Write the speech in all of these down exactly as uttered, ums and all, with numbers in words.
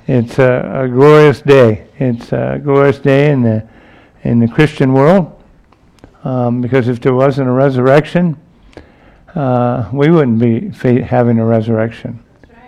It's a, a glorious day. It's a glorious day in the in the Christian world, um, because if there wasn't a resurrection, uh, we wouldn't be fa- having a resurrection.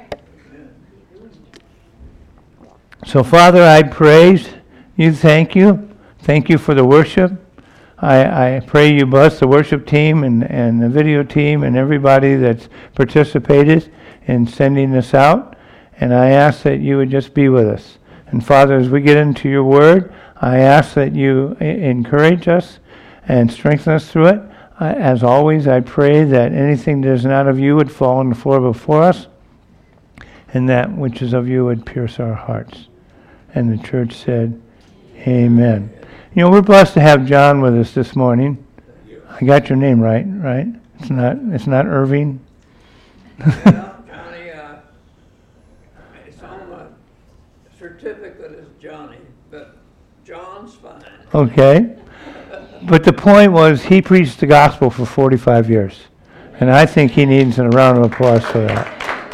So, Father, I praise you, thank you. Thank you for the worship. I, I pray you bless the worship team and, and the video team and everybody that's participated in sending this out. And I ask that you would just be with us. And Father, as we get into your word, I ask that you I- encourage us and strengthen us through it. I, as always, I pray that anything that is not of you would fall on the floor before us, and that which is of you would pierce our hearts. And the church said, amen. You know, we're blessed to have John with us this morning. I got your name right, right? It's not it's not Irving? Yeah, Johnny, uh, it's on the certificate as Johnny, but John's fine. Okay. But the point was, he preached the gospel for forty-five years. And I think he needs a round of applause for that.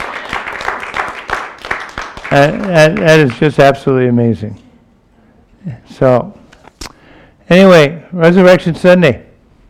That, that, that is just absolutely amazing. So, anyway, Resurrection Sunday,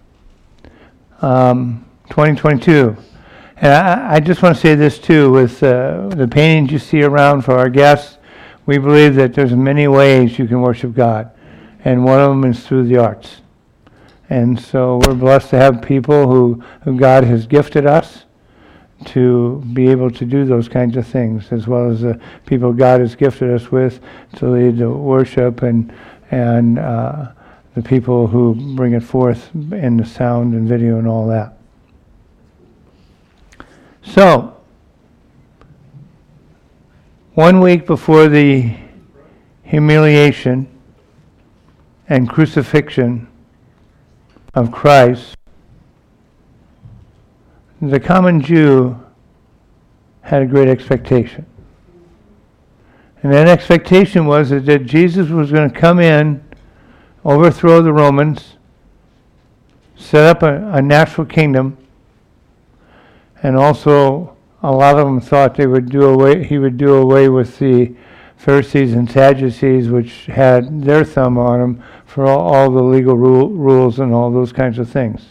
um, twenty twenty-two. And I, I just want to say this too, with uh, the paintings you see around for our guests, we believe that there's many ways you can worship God. And one of them is through the arts. And so we're blessed to have people who, who God has gifted us to be able to do those kinds of things, as well as the people God has gifted us with to lead the worship and and uh, the people who bring it forth in the sound and video and all that. So, one week before the humiliation and crucifixion of Christ, the common Jew had a great expectation. And that expectation was that Jesus was going to come in, overthrow the Romans, set up a, a natural kingdom, and also a lot of them thought they would do away, he would do away with the Pharisees and Sadducees, which had their thumb on them for all, all the legal rule, rules and all those kinds of things.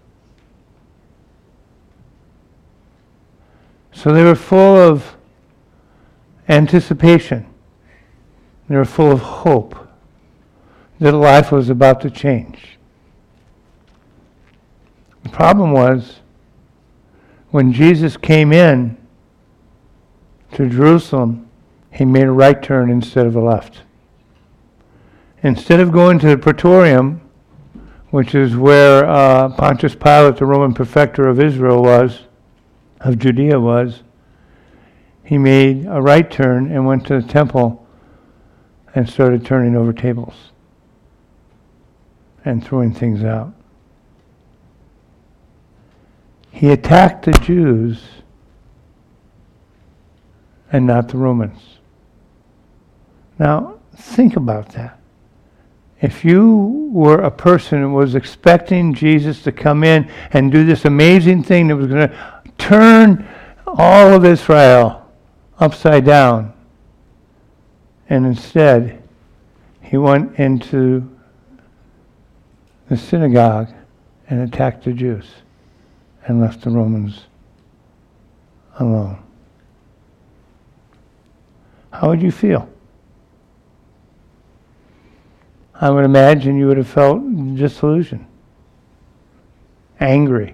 So they were full of anticipation. They were full of hope that life was about to change. The problem was, when Jesus came in to Jerusalem, he made a right turn instead of a left. Instead of going to the Praetorium, which is where uh, Pontius Pilate, the Roman prefector of Israel was, of Judea was, he made a right turn and went to the temple and started turning over tables and throwing things out. He attacked the Jews and not the Romans. Now, think about that. If you were a person who was expecting Jesus to come in and do this amazing thing that was going to turn all of Israel upside down, and instead he went into the synagogue and attacked the Jews and left the Romans alone, how would you feel? I would imagine you would have felt disillusioned, angry.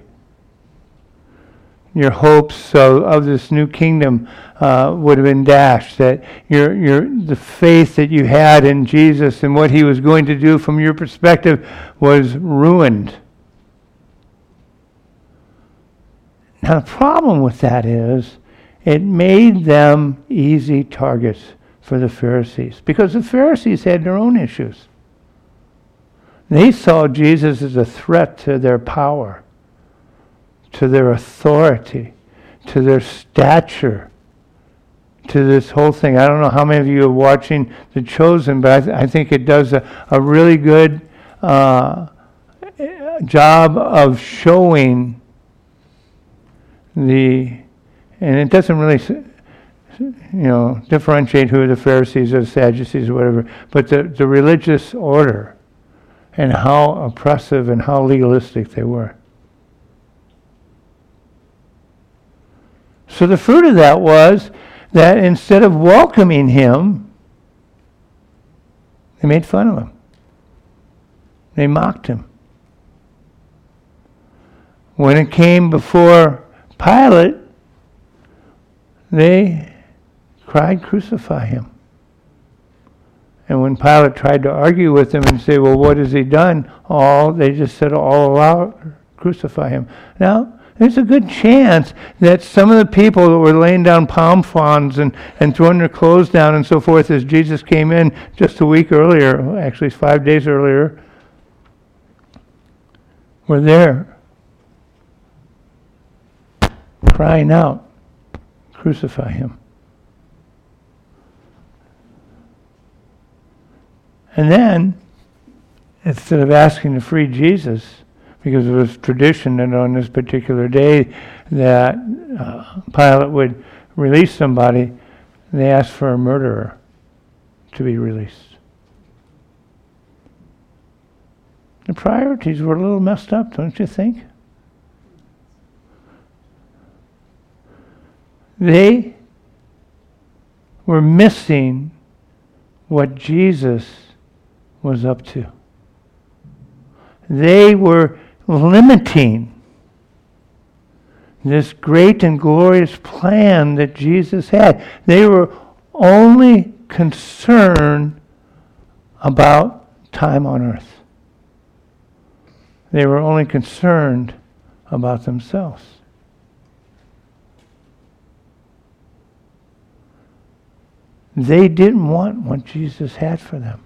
Your hopes of, of this new kingdom uh, would have been dashed. That your your the faith that you had in Jesus and what he was going to do from your perspective was ruined. Now the problem with that is it made them easy targets for the Pharisees, because the Pharisees had their own issues. They saw Jesus as a threat to their power, to their authority, to their stature, to this whole thing. I don't know how many of you are watching The Chosen, but I, th- I think it does a, a really good uh, job of showing the, and it doesn't really s- you know, differentiate who are the Pharisees or the Sadducees or whatever, but the, the religious order and how oppressive and how legalistic they were. So the fruit of that was that instead of welcoming him, they made fun of him. They mocked him. When it came before Pilate, they cried, "Crucify him." And when Pilate tried to argue with them and say, "Well, what has he done?" All they just said, "All out, crucify him." Now, there's a good chance that some of the people that were laying down palm fronds and, and throwing their clothes down and so forth as Jesus came in just a week earlier, actually five days earlier, were there crying out, "Crucify him." And then, instead of asking to free Jesus, because it was tradition that on this particular day that uh, Pilate would release somebody, they asked for a murderer to be released. The priorities were a little messed up, don't you think? They were missing what Jesus was up to. They were limiting this great and glorious plan that Jesus had. They were only concerned about time on earth. They were only concerned about themselves. They didn't want what Jesus had for them.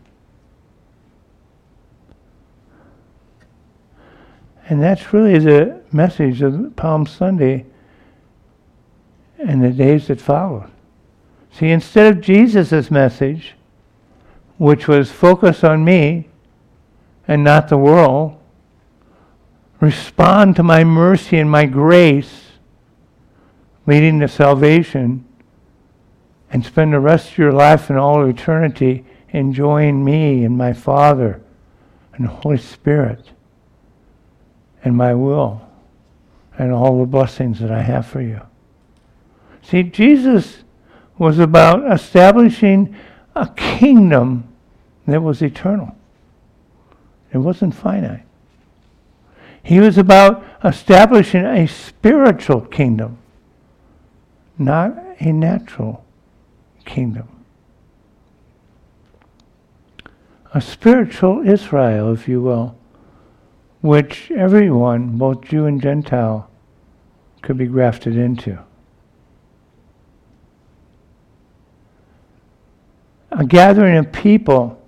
And that's really the message of Palm Sunday and the days that followed. See, instead of Jesus' message, which was focus on me and not the world, respond to my mercy and my grace, leading to salvation, and spend the rest of your life and all of eternity enjoying me and my Father and the Holy Spirit and my will and all the blessings that I have for you. See, Jesus was about establishing a kingdom that was eternal. It wasn't finite. He was about establishing a spiritual kingdom, not a natural kingdom. A spiritual Israel, if you will, which everyone, both Jew and Gentile, could be grafted into. A gathering of people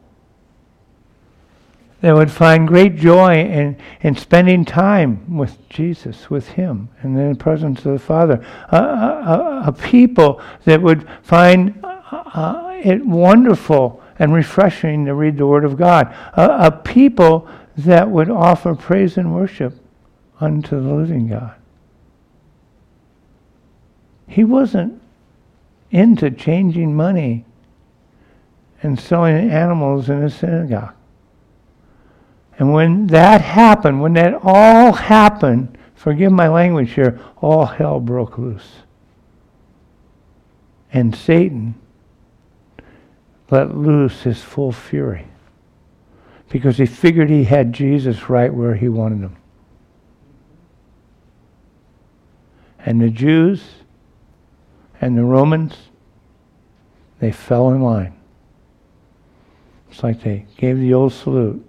that would find great joy in, in spending time with Jesus, with Him, and in the presence of the Father. A, a, a people that would find uh, it wonderful and refreshing to read the Word of God. A, a people that would offer praise and worship unto the living God. He wasn't into changing money and selling animals in a synagogue. And when that happened, when that all happened, forgive my language here, all hell broke loose. And Satan let loose his full fury because he figured he had Jesus right where he wanted him. And the Jews and the Romans, they fell in line. It's like they gave the old salute.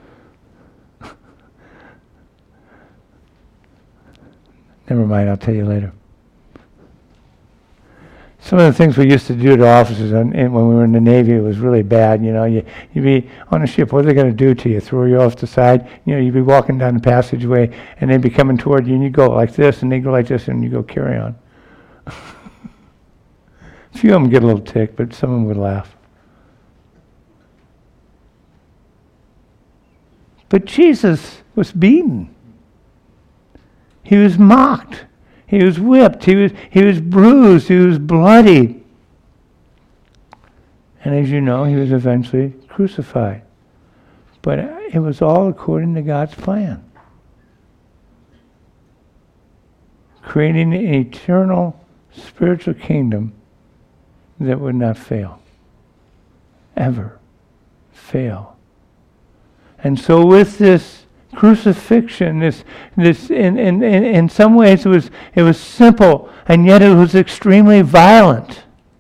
Never mind, I'll tell you later. Some of the things we used to do to officers on, in, when we were in the Navy, it was really bad. You know, you, you'd be on a ship, what are they going to do to you? Throw you off the side? You know, you'd be walking down the passageway, and they'd be coming toward you, and you go like this, and they go like this, and you go carry on. A few of them get a little ticked, but some of them would laugh. But Jesus was beaten. He was mocked. He was whipped. He was, he was bruised. He was bloodied. And as you know, he was eventually crucified. But it was all according to God's plan. Creating an eternal spiritual kingdom that would not fail. Ever fail. And so with this crucifixion, this this in, in, in, in some ways it was it was simple, and yet it was extremely violent.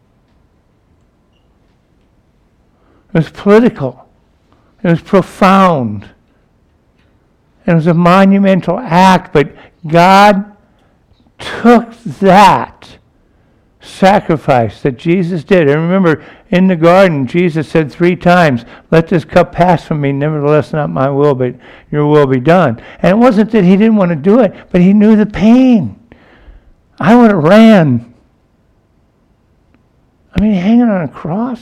It was political. It was profound. It was a monumental act, but God took that sacrifice that Jesus did. And remember, in the garden, Jesus said three times, "Let this cup pass from me, nevertheless not my will, but your will be done." And it wasn't that he didn't want to do it, but he knew the pain. I would have ran. I mean, hanging on a cross.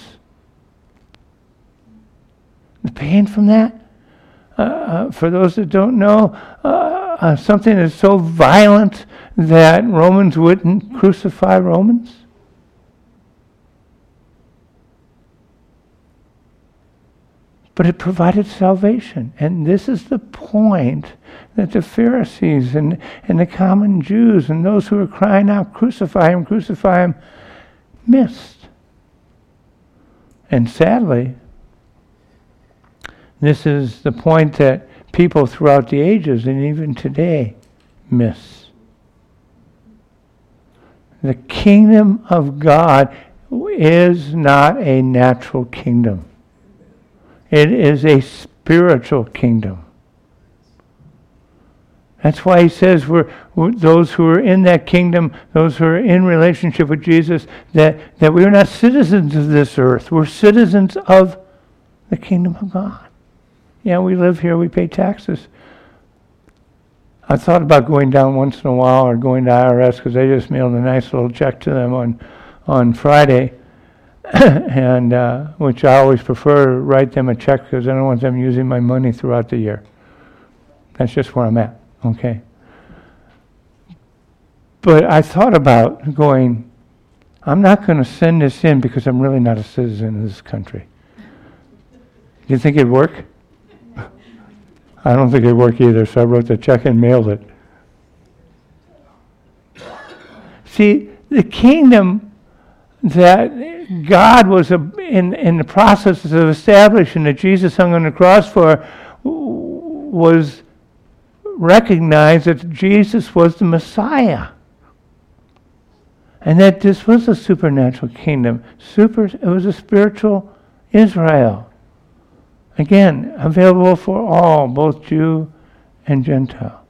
The pain from that. Uh, uh, for those that don't know, uh, uh, something that's so violent that Romans wouldn't crucify Romans. But it provided salvation. And this is the point that the Pharisees and, and the common Jews and those who were crying out, "Crucify him, crucify him," missed. And sadly, this is the point that people throughout the ages and even today miss. The kingdom of God is not a natural kingdom. It is a spiritual kingdom. That's why he says we're, we're those who are in that kingdom, those who are in relationship with Jesus, that, that we are not citizens of this earth. We're citizens of the kingdom of God. Yeah, we live here, we pay taxes. I thought about going down once in a while or going to I R S because they just mailed a nice little check to them on, on Friday, and uh, which I always prefer to write them a check because I don't want them using my money throughout the year. That's just where I'm at, okay? But I thought about going, I'm not going to send this in because I'm really not a citizen of this country. Do you think it'd work? I don't think it'd work either, so I wrote the check and mailed it. See, the kingdom that God was in, in the process of establishing, that Jesus hung on the cross for, was recognized that Jesus was the Messiah. And that this was a supernatural kingdom. Super, it was a spiritual Israel. Again, available for all, both Jew and Gentile.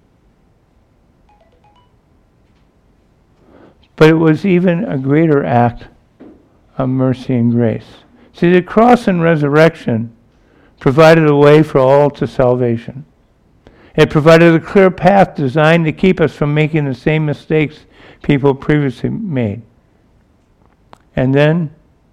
But it was even a greater act of mercy and grace. See, the cross and resurrection provided a way for all to salvation. It provided a clear path designed to keep us from making the same mistakes people previously made. And then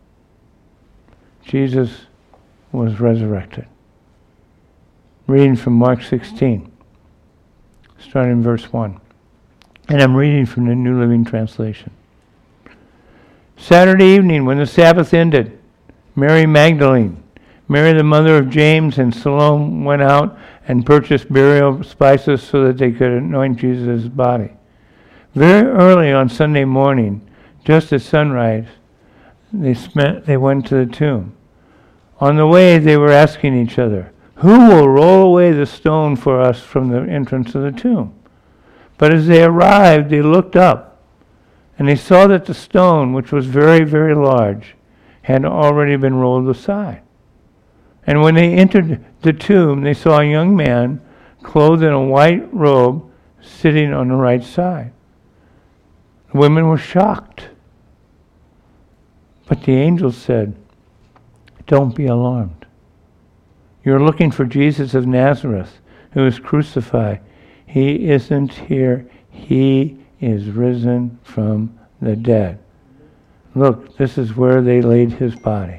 Jesus was resurrected. Reading from Mark sixteen, starting in verse one. And I'm reading from the New Living Translation. Saturday evening, when the Sabbath ended, Mary Magdalene, Mary the mother of James, and Salome went out and purchased burial spices so that they could anoint Jesus' body. Very early on Sunday morning, just at sunrise, they spent, they went to the tomb. On the way, they were asking each other, "Who will roll away the stone for us from the entrance of the tomb?" But as they arrived, they looked up, and they saw that the stone, which was very, very large, had already been rolled aside. And when they entered the tomb, they saw a young man clothed in a white robe sitting on the right side. The women were shocked. But the angel said, "Don't be alarmed. You're looking for Jesus of Nazareth, who was crucified. He isn't here. He is risen from the dead. Look, this is where they laid his body."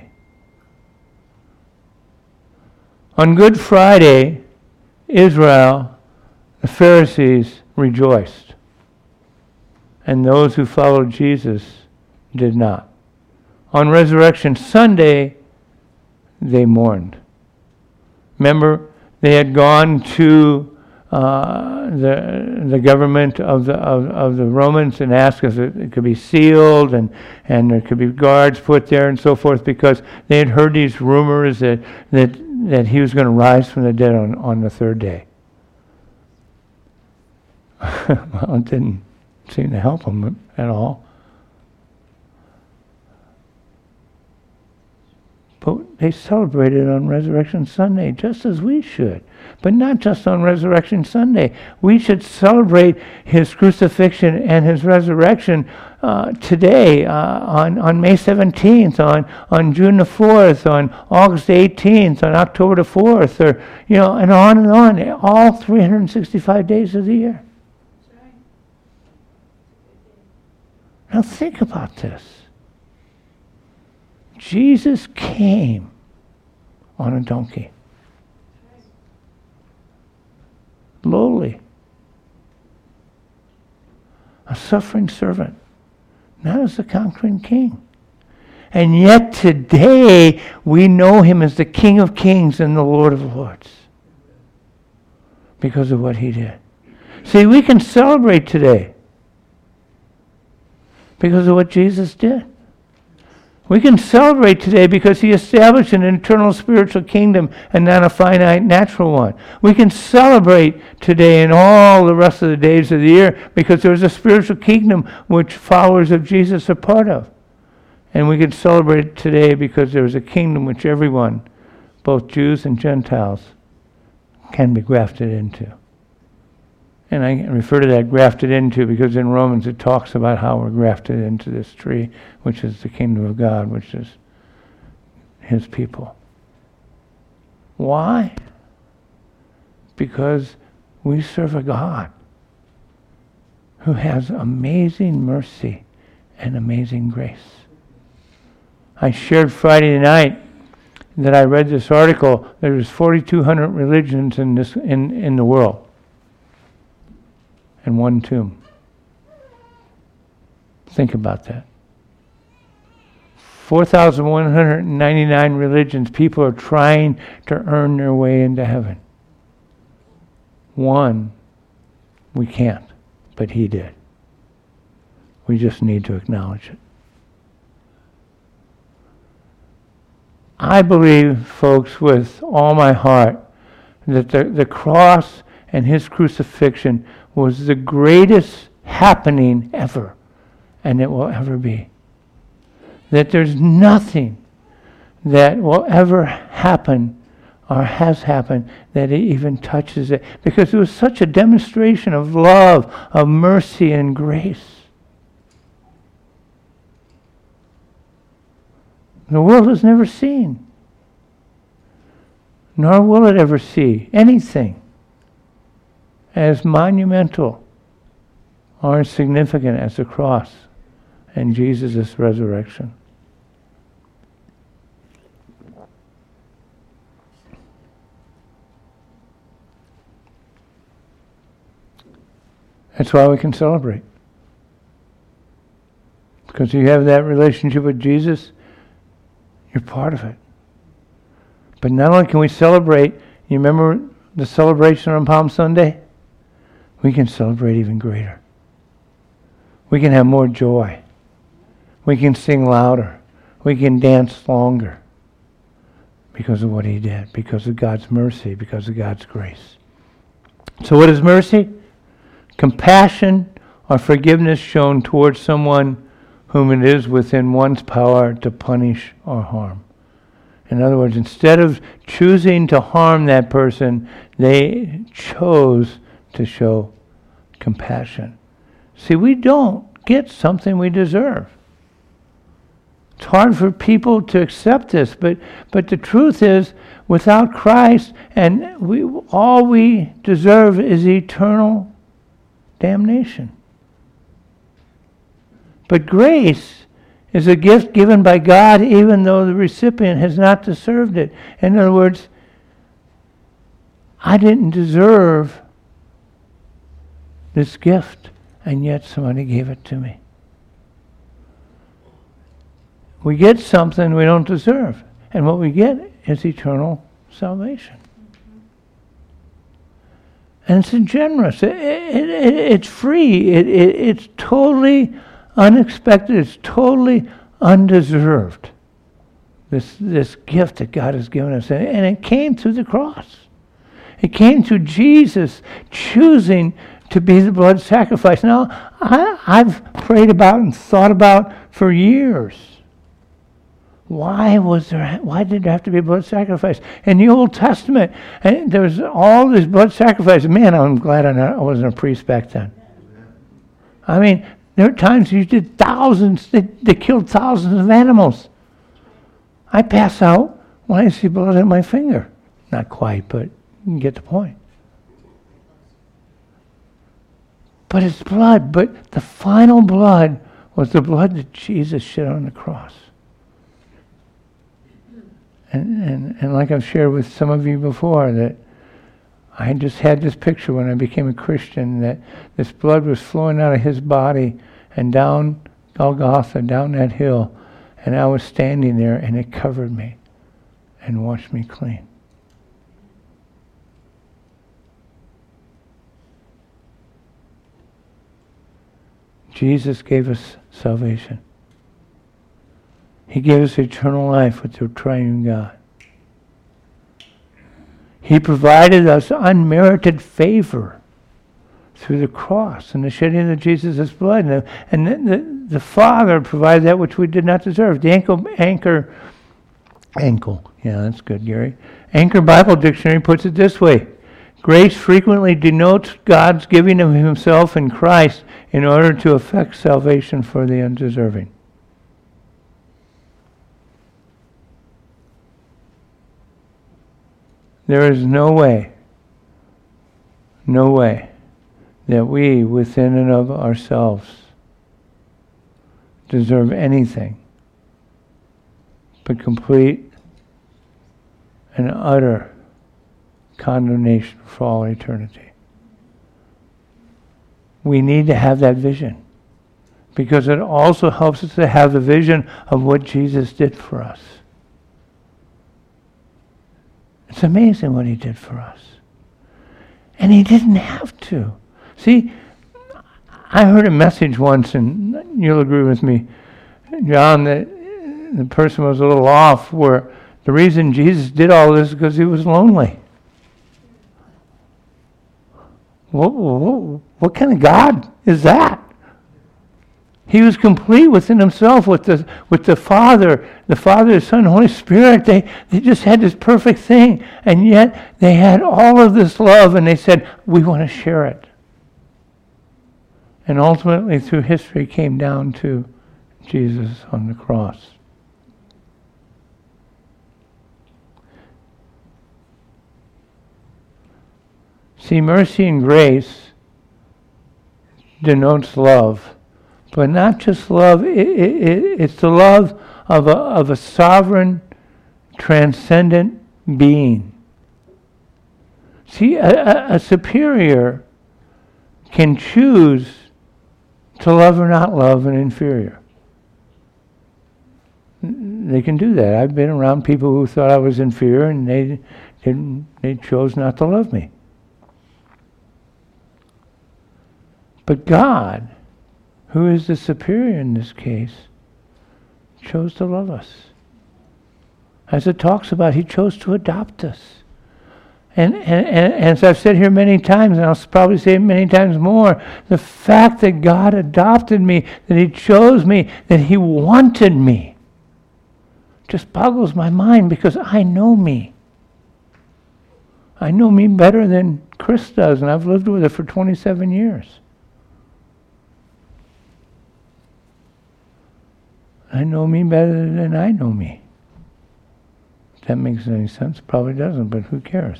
On Good Friday, Israel, the Pharisees rejoiced, and those who followed Jesus did not. on Resurrection Sunday, they mourned. Remember, they had gone to uh, the the government of the of, of the Romans and asked if it, it could be sealed and, and there could be guards put there and so forth, because they had heard these rumors that that, that he was going to rise from the dead on, on the third day. Well, it didn't seem to help them at all. But they celebrated on Resurrection Sunday, just as we should. But not just on Resurrection Sunday. We should celebrate his crucifixion and his resurrection uh, today, uh, on, on May seventeenth, on, on June the fourth, on August eighteenth, on October the fourth, or, you know, and on and on, all three hundred sixty-five days of the year. Now think about this. Jesus came on a donkey. Lowly. A suffering servant. Not as the conquering king. And yet today we know him as the King of Kings and the Lord of Lords. Because of what he did. See, we can celebrate today. Because of what Jesus did. We can celebrate today because he established an eternal spiritual kingdom and not a finite natural one. We can celebrate today and all the rest of the days of the year because there is a spiritual kingdom which followers of Jesus are part of. And we can celebrate today because there is a kingdom which everyone, both Jews and Gentiles, can be grafted into. And I refer to that grafted into because in Romans it talks about how we're grafted into this tree, which is the kingdom of God, which is his people. Why? Because we serve a God who has amazing mercy and amazing grace. I shared Friday night that I read this article. There's forty-two hundred religions in this in, in the world. And one tomb. Think about that. four thousand one hundred ninety-nine religions, people are trying to earn their way into heaven. One, we can't, but he did. We just need to acknowledge it. I believe, folks, with all my heart, that the, the cross and his crucifixion was the greatest happening ever, and it will ever be. That there's nothing that will ever happen or has happened that it even touches it, because it was such a demonstration of love, of mercy and grace. The world has never seen, nor will it ever see anything as monumental or as significant as the cross and Jesus' resurrection. That's why we can celebrate. Because you have that relationship with Jesus, you're part of it. But not only can we celebrate, you remember the celebration on Palm Sunday? We can celebrate even greater. We can have more joy. We can sing louder. We can dance longer because of what he did, because of God's mercy, because of God's grace. So what is mercy? Compassion or forgiveness shown towards someone whom it is within one's power to punish or harm. In other words, instead of choosing to harm that person, they chose to show compassion. See, we don't get something we deserve. It's hard for people to accept this, but but the truth is, without Christ, and we all we deserve is eternal damnation. But grace is a gift given by God even though the recipient has not deserved it. In other words, I didn't deserve this gift, and yet somebody gave it to me. We get something we don't deserve. And what we get is eternal salvation. And it's generous. It, it, it, it's free. It, it, it's totally unexpected. It's totally undeserved. This, this gift that God has given us. And, and it came through the cross. It came through Jesus choosing to be the blood sacrifice. Now, I, I've prayed about and thought about for years. Why was there? Why did there have to be a blood sacrifice in the Old Testament? And there was all this blood sacrifice. Man, I'm glad I wasn't a priest back then. I mean, there were times you did thousands. They, they killed thousands of animals. I pass out when I see blood on my finger. Not quite, but you get the point. But it's blood. But the final blood was the blood that Jesus shed on the cross. And, and, and like I've shared with some of you before, that I just had this picture when I became a Christian, that this blood was flowing out of his body and down Golgotha, down that hill, and I was standing there and it covered me and washed me clean. Jesus gave us salvation. He gave us eternal life with the triune God. He provided us unmerited favor through the cross and the shedding of Jesus' blood. And, the, and the, the, the Father provided that which we did not deserve. The ankle, anchor, ankle, yeah, that's good, Gary. Anchor Bible Dictionary puts it this way. Grace frequently denotes God's giving of himself in Christ in order to effect salvation for the undeserving. There is no way, no way that we, within and of ourselves, deserve anything but complete and utter condemnation for all eternity. We need to have that vision, because it also helps us to have the vision of what Jesus did for us. It's amazing what he did for us. And he didn't have to. See, I heard a message once, and you'll agree with me, John, that the person was a little off, where the reason Jesus did all this is because he was lonely. What, what, what kind of God is that? He was complete within himself with the with the Father, the Father, the Son, the Holy Spirit. They they just had this perfect thing, and yet they had all of this love, and they said, we want to share it. And ultimately, through history, came down to Jesus on the cross. See, mercy and grace denotes love. But not just love, it, it, it, it's the love of a, of a sovereign, transcendent being. See, a, a, a superior can choose to love or not love an inferior. They can do that. I've been around people who thought I was inferior, and they didn't, they chose not to love me. But God, who is the superior in this case, chose to love us. As it talks about, he chose to adopt us. And, and, and as I've said here many times, and I'll probably say it many times more, the fact that God adopted me, that he chose me, that he wanted me, just boggles my mind, because I know me. I know me better than Chris does, and I've lived with her for twenty-seven years. I know me better than I know me. If that makes any sense, probably doesn't, but who cares?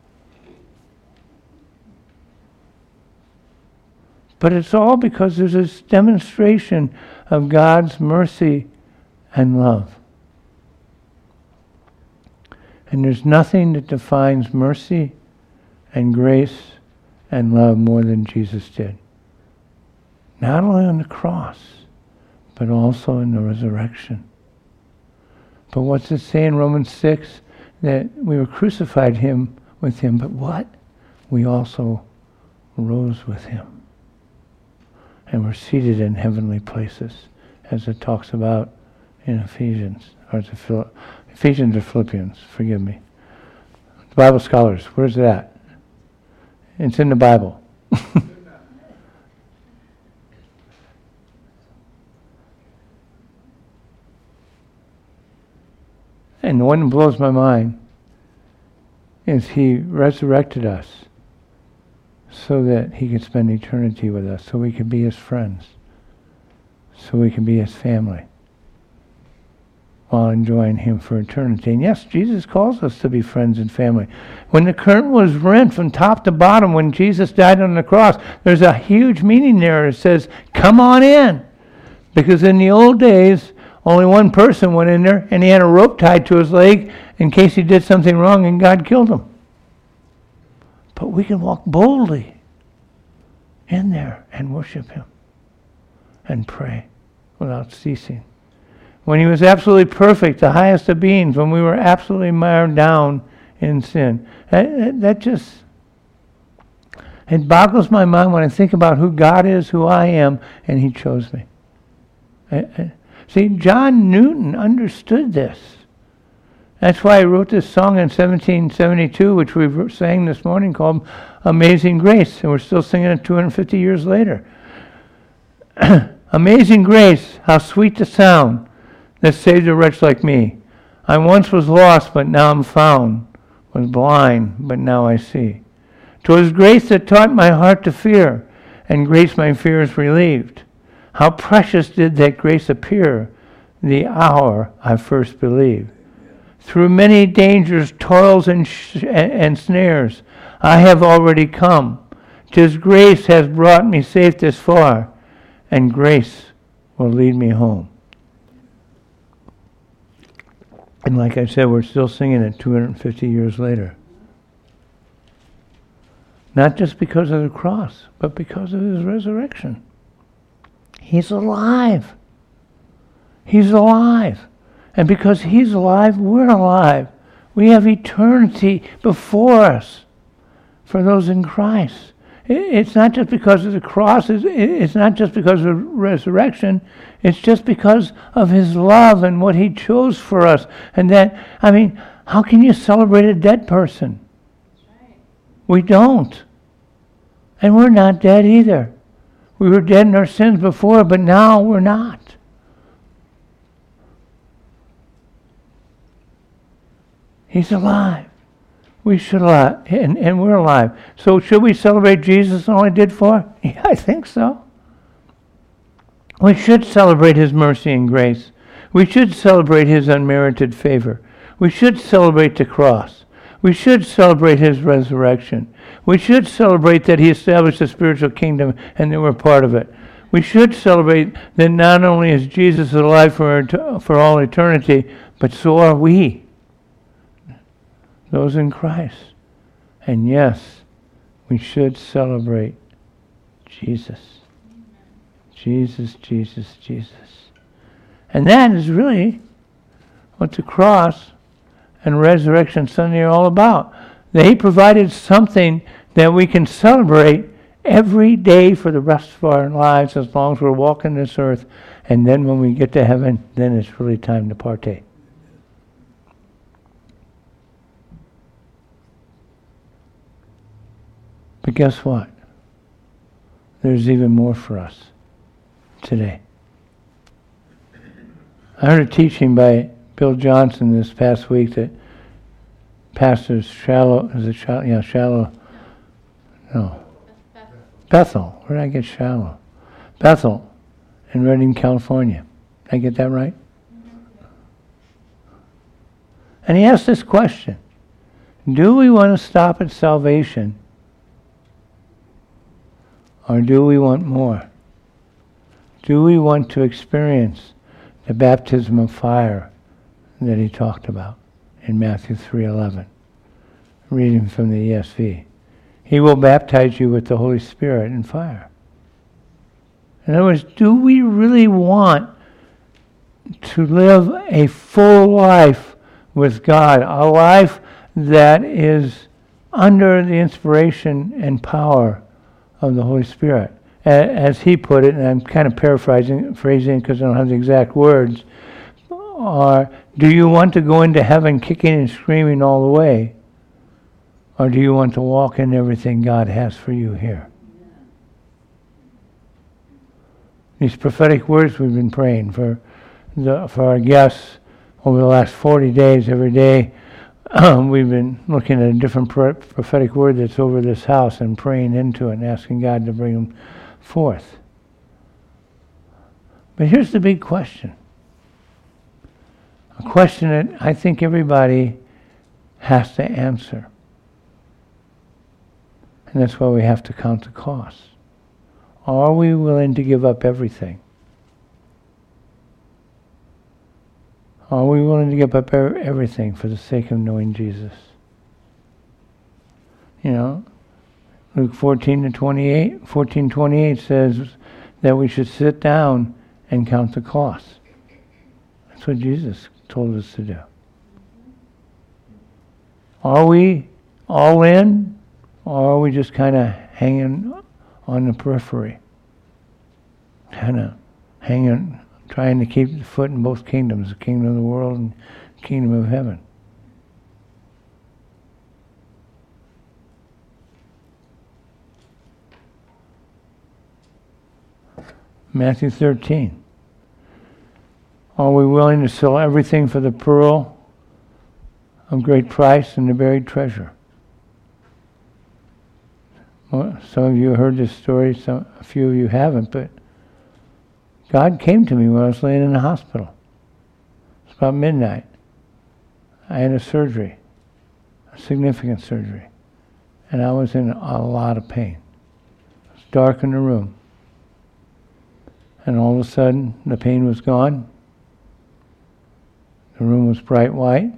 But it's all because there's this demonstration of God's mercy and love. And there's nothing that defines mercy and grace and love more than Jesus did. Not only on the cross, but also in the resurrection. But what's it say in Romans six? That we were crucified him with him, but what? We also rose with him. And we're seated in heavenly places, as it talks about in Ephesians, or it's Phil- Ephesians or Philippians, forgive me. The Bible scholars, where's that? It's in the Bible. And the one that blows my mind is he resurrected us so that he could spend eternity with us, so we could be his friends, so we can be his family, while enjoying him for eternity. And yes, Jesus calls us to be friends and family. When the curtain was rent from top to bottom, when Jesus died on the cross, there's a huge meaning there. It says, come on in. Because in the old days, only one person went in there, and he had a rope tied to his leg in case he did something wrong and God killed him. But we can walk boldly in there and worship him and pray without ceasing. When he was absolutely perfect, the highest of beings, when we were absolutely mired down in sin. That, that just, it boggles my mind when I think about who God is, who I am, and he chose me. I, I, see, John Newton understood this. That's why he wrote this song in seventeen seventy-two, which we sang this morning, called Amazing Grace, and we're still singing it two hundred fifty years later. Amazing grace, how sweet the sound that saved a wretch like me. I once was lost, but now I'm found, was blind, but now I see. 'Twas grace that taught my heart to fear, and grace my fears relieved. How precious did that grace appear the hour I first believed. Through many dangers, toils, and, sh- and snares, I have already come. 'Tis grace has brought me safe this far, and grace will lead me home. And like I said, we're still singing it two hundred fifty years later. Not just because of the cross, but because of his resurrection. He's alive. He's alive. And because he's alive, we're alive. We have eternity before us for those in Christ. It's not just because of the cross. It's not just because of resurrection. It's just because of his love and what he chose for us. And that, I mean, how can you celebrate a dead person? We don't. And we're not dead either. We were dead in our sins before, but now we're not. He's alive. We should alive, and, and we're alive. So should we celebrate Jesus and all he did for us? Yeah, I think so. We should celebrate his mercy and grace. We should celebrate his unmerited favor. We should celebrate the cross. We should celebrate his resurrection. We should celebrate that he established a spiritual kingdom and that we're part of it. We should celebrate that not only is Jesus alive for, for all eternity, but so are we. Those in Christ. And yes, we should celebrate Jesus. Jesus, Jesus, Jesus. And that is really what the cross and Resurrection Sunday are all about. They provided something that we can celebrate every day for the rest of our lives as long as we're walking this earth. And then when we get to heaven, then it's really time to partake. But guess what? There's even more for us today. I heard a teaching by Bill Johnson this past week that pastors Shallow, is it Shallow? Yeah, Shallow. No. Bethel. Where did I get Shallow? Bethel in Redding, California. Did I get that right? And he asked this question. Do we want to stop at salvation? Or do we want more? Do we want to experience the baptism of fire that he talked about in Matthew three eleven? Reading from the E S V. He will baptize you with the Holy Spirit and fire. In other words, do we really want to live a full life with God, a life that is under the inspiration and power of the Holy Spirit. As he put it, and I'm kind of paraphrasing phrasing because I don't have the exact words, are, do you want to go into heaven kicking and screaming all the way? Or do you want to walk in everything God has for you here? These prophetic words we've been praying for the, for our guests over the last forty days, every day, we've been looking at a different prophetic word that's over this house and praying into it and asking God to bring them forth. But here's the big question. A question that I think everybody has to answer. And that's why we have to count the cost. Are we willing to give up everything? Are we willing to give up everything for the sake of knowing Jesus? You know, Luke fourteen to twenty-eight, fourteen twenty-eight says that we should sit down and count the cost. That's what Jesus told us to do. Are we all in, or are we just kind of hanging on the periphery? Kind of hanging, trying to keep the foot in both kingdoms, the kingdom of the world and the kingdom of heaven. Matthew thirteen. Are we willing to sell everything for the pearl of great price and the buried treasure? Well, some of you heard this story, some, a few of you haven't, but God came to me when I was laying in the hospital. It's about midnight. I had a surgery, a significant surgery, and I was in a lot of pain. It was dark in the room. And all of a sudden, the pain was gone. The room was bright white.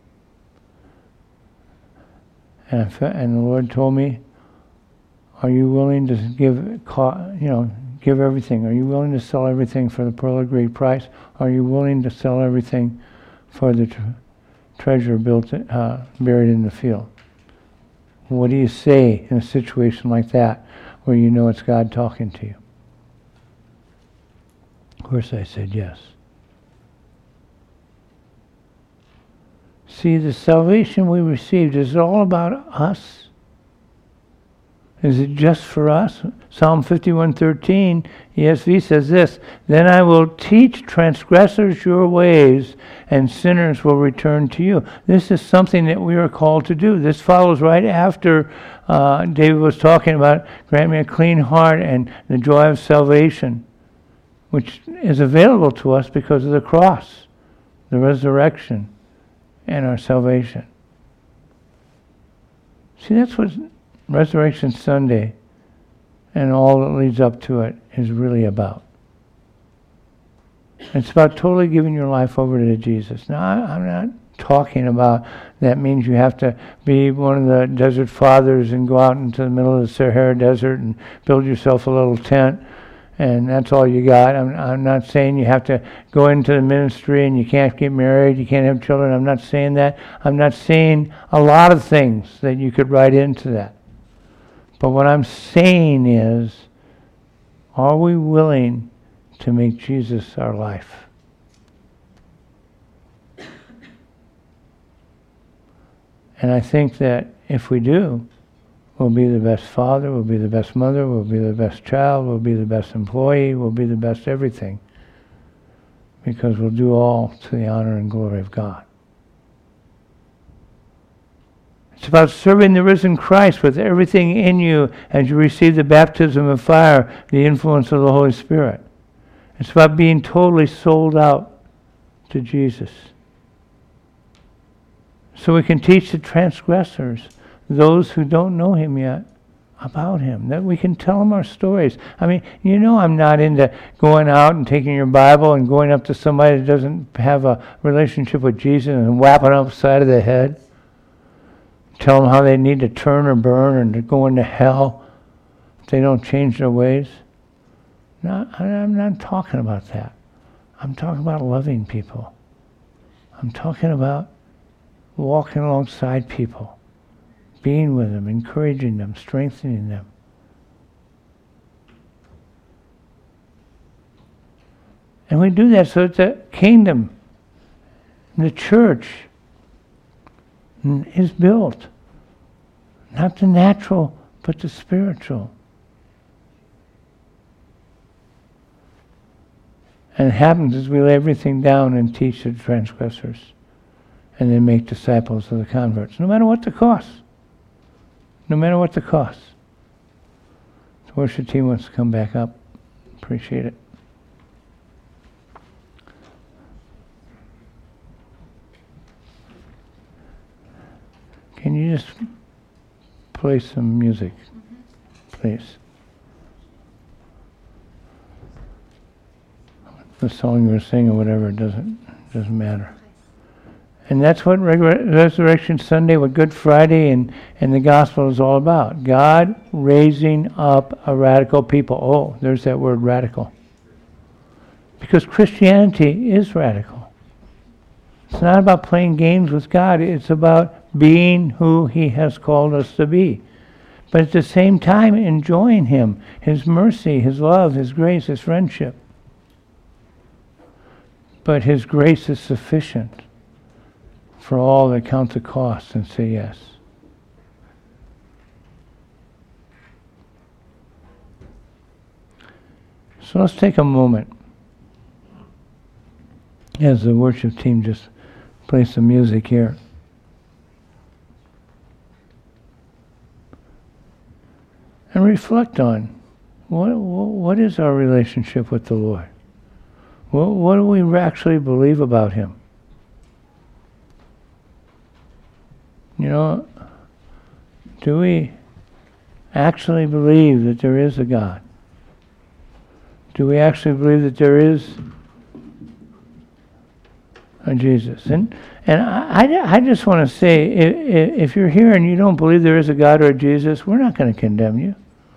And, I fe- and the Lord told me, are you willing to give, you know, give everything? Are you willing to sell everything for the pearl of great price? Are you willing to sell everything for the tr- treasure built, uh, buried in the field? What do you say in a situation like that where you know it's God talking to you? Of course I said yes. See, the salvation we received, is it all about us? Is it just for us? Psalm fifty-one thirteen, E S V says this, then I will teach transgressors your ways, and sinners will return to you. This is something that we are called to do. This follows right after uh, David was talking about, grant me a clean heart and the joy of salvation, which is available to us because of the cross, the resurrection, and our salvation. See, that's what Resurrection Sunday and all that leads up to it is really about. It's about totally giving your life over to Jesus. Now, I, I'm not talking about that means you have to be one of the desert fathers and go out into the middle of the Sahara Desert and build yourself a little tent and that's all you got. I'm, I'm not saying you have to go into the ministry and you can't get married, you can't have children. I'm not saying that. I'm not saying a lot of things that you could write into that. But what I'm saying is, are we willing to make Jesus our life? And I think that if we do, we'll be the best father, we'll be the best mother, we'll be the best child, we'll be the best employee, we'll be the best everything. Because we'll do all to the honor and glory of God. It's about serving the risen Christ with everything in you as you receive the baptism of fire, the influence of the Holy Spirit. It's about being totally sold out to Jesus. So we can teach the transgressors, those who don't know Him yet, about Him, that we can tell them our stories. I mean, you know I'm not into going out and taking your Bible and going up to somebody that doesn't have a relationship with Jesus and whapping them upside of the head. Tell them how they need to turn or burn and to go into hell if they don't change their ways. No, I'm not talking about that. I'm talking about loving people. I'm talking about walking alongside people, being with them, encouraging them, strengthening them. And we do that so that the kingdom, the church, is built. Not the natural, but the spiritual. And it happens as we lay everything down and teach the transgressors, and then make disciples of the converts, no matter what the cost. No matter what the cost. The worship team wants to come back up. Appreciate it. Can you just play some music, please? The song you were singing or whatever, it doesn't, doesn't matter. And that's what Resurrection Sunday, what Good Friday and, and the gospel is all about. God raising up a radical people. Oh, there's that word, radical. Because Christianity is radical. It's not about playing games with God. It's about being who He has called us to be. But at the same time, enjoying Him, His mercy, His love, His grace, His friendship. But His grace is sufficient for all that count the cost and say yes. So let's take a moment as the worship team just plays some music here. And reflect on what, what is our relationship with the Lord? What, what do we actually believe about Him? You know, do we actually believe that there is a God? Do we actually believe that there is a Jesus? And and I, I just want to say, if, if you're here and you don't believe there is a God or a Jesus, we're not going to condemn you.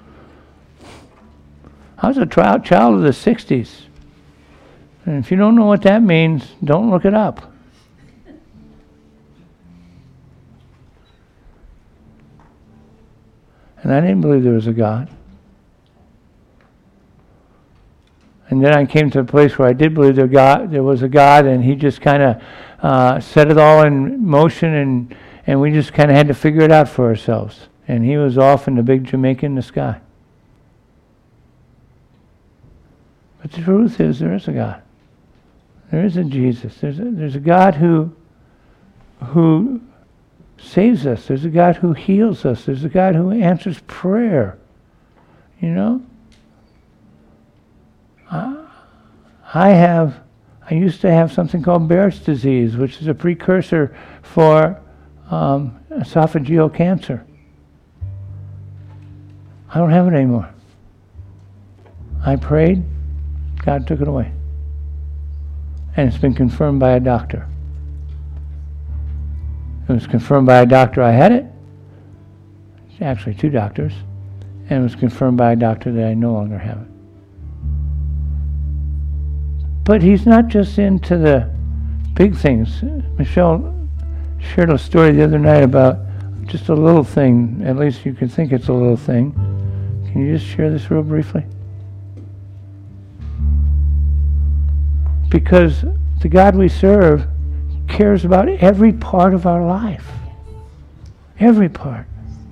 I was a child child of the sixties. And if you don't know what that means, don't look it up. And I didn't believe there was a God. And then I came to a place where I did believe there, God, there was a God, and He just kind of uh, set it all in motion, and, and we just kind of had to figure it out for ourselves. And He was off in the big Jamaica in the sky. But the truth is, there is a God. There is a Jesus. There's a, there's a God who who saves us. There's a God who heals us. There's a God who answers prayer. You know? I, I have, I used to have something called Barrett's disease, which is a precursor for um, esophageal cancer. I don't have it anymore. I prayed, God took it away. And it's been confirmed by a doctor. It was confirmed by a doctor I had it. Actually, two doctors. And it was confirmed by a doctor that I no longer have it. But He's not just into the big things. Michelle shared a story the other night about just a little thing. At least you can think it's a little thing. Can you just share this real briefly? Because the God we serve cares about every part of our life. Every part.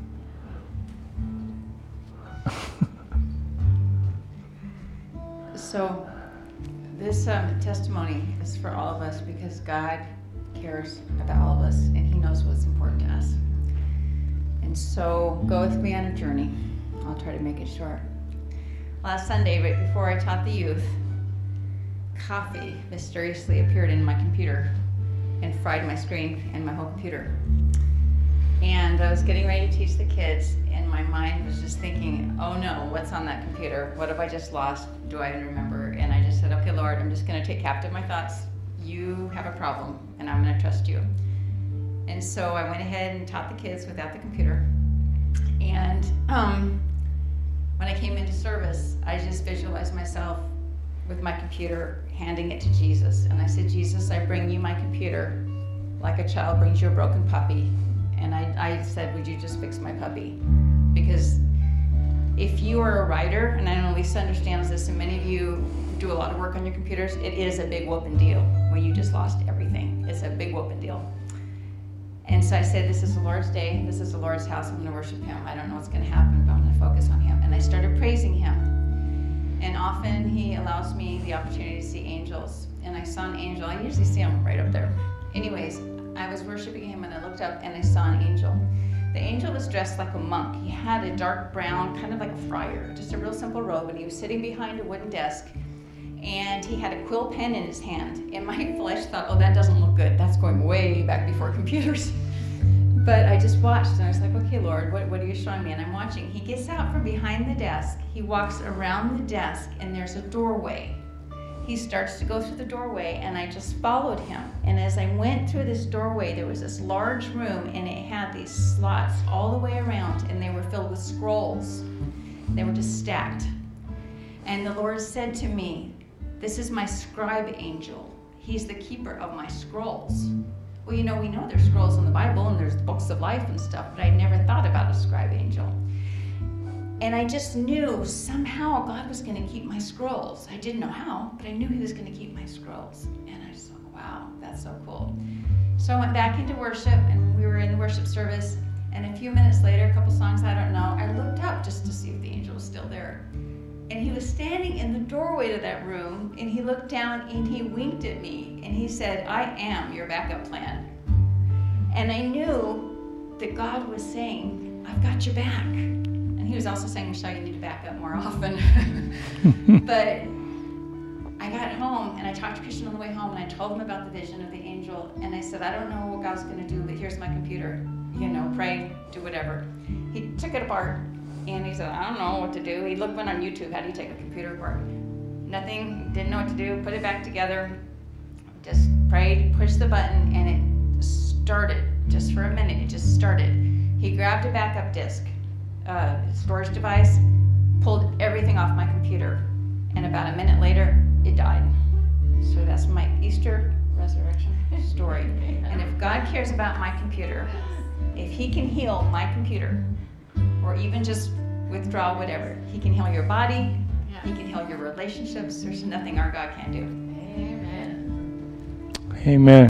So this um, testimony is for all of us because God cares about all of us and He knows what's important to us. And so go with me on a journey. I'll try to make it short. Last Sunday, right before I taught the youth, coffee mysteriously appeared in my computer and fried my screen and my whole computer. And I was getting ready to teach the kids, and my mind was just thinking, oh no, what's on that computer? What have I just lost? Do I even remember? And I just said, okay, Lord, I'm just going to take captive my thoughts. You have a problem, and I'm going to trust you. And so I went ahead and taught the kids without the computer. And um, when I came into service, I just visualized myself with my computer, handing it to Jesus. And I said, Jesus, I bring you my computer like a child brings you a broken puppy. And I, I said, would you just fix my puppy? Because if you are a writer, and I know Lisa understands this, and many of you do a lot of work on your computers, it is a big whooping deal when you just lost everything. It's a big whooping deal. And so I said, this is the Lord's day. This is the Lord's house. I'm going to worship him. I don't know what's going to happen, but I'm going to focus on him. And I started praising him. And often he allows me the opportunity to see angels. And I saw an angel. I usually see him right up there. Anyways, I was worshiping him, and I looked up, and I saw an angel. The angel was dressed like a monk. He had a dark brown, kind of like a friar, just a real simple robe, and he was sitting behind a wooden desk. And he had a quill pen in his hand. And my flesh thought, oh, that doesn't look good. That's going way back before computers. But I just watched, and I was like, okay, Lord, what, what are you showing me? And I'm watching. He gets out from behind the desk. He walks around the desk, and there's a doorway. He starts to go through the doorway, and I just followed him. And as I went through this doorway, there was this large room, and it had these slots all the way around, and they were filled with scrolls. They were just stacked. And the Lord said to me, this is my scribe angel. He's the keeper of my scrolls. Well, you know, we know there's scrolls in the Bible, and there's books of life and stuff, but I never thought about a scribe angel. And I just knew somehow God was going to keep my scrolls. I didn't know how, but I knew he was going to keep my scrolls. And I just thought, wow, that's so cool. So I went back into worship, and we were in the worship service. And a few minutes later, a couple songs, I don't know, I looked up just to see if the angel was still there. And he was standing in the doorway to that room, and he looked down, and he winked at me, and he said, I am your backup plan. And I knew that God was saying, I've got your back. And he was also saying, Michelle, you need to back up more often. But I got home, and I talked to Christian on the way home, and I told him about the vision of the angel. And I said, I don't know what God's going to do, but here's my computer. You know, pray, do whatever. He took it apart, and he said, I don't know what to do. He looked, went on YouTube, how do you take a computer apart? Nothing, didn't know what to do, put it back together, just prayed, pushed the button, and it started. Just for a minute, it just started. He grabbed a backup disk. Uh, storage device, pulled everything off my computer, and about a minute later, it died. So that's my Easter resurrection story. And if God cares about my computer, if he can heal my computer, or even just withdraw whatever, he can heal your body, he can heal your relationships. There's nothing our God can't do. Amen.